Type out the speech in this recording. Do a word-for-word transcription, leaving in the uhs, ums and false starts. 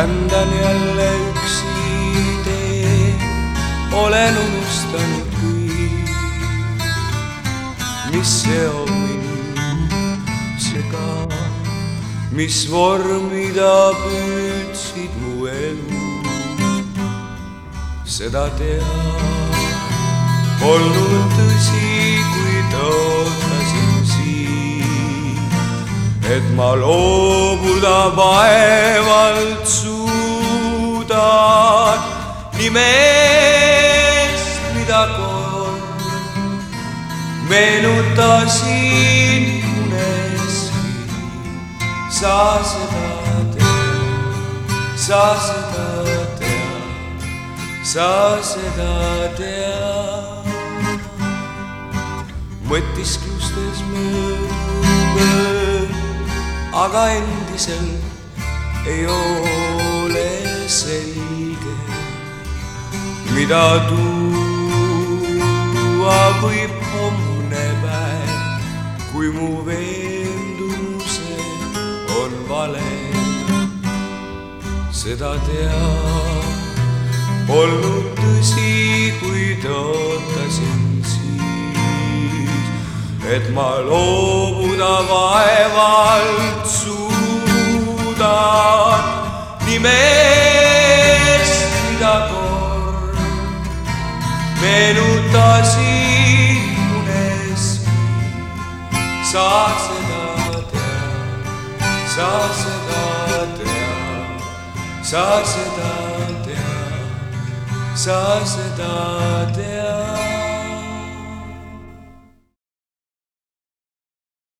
rändan jälle üksi tee, olen unustanud kõik, mis seob mind sega, mis vormida püüdsid mu elu. Seda teha polnud tõsi, kui tõotasin siin, et ma loobuda vaevalt suudan nimest, mida kord meenutasin uneski. Sa seda tead, sa seda tead, sa seda tead. Mõtisklustes möödub, aga endiselt ei ole selge, mida tuua võib homne päev, kui mu veendumused on valed. Seda tead polnud tõsi, kui tõotasin siis, et ma loobuda vaevalt suudan nimest, mida kord meenutasin uneski. Sa seda tead, sa seda tead, sa seda tead, sa seda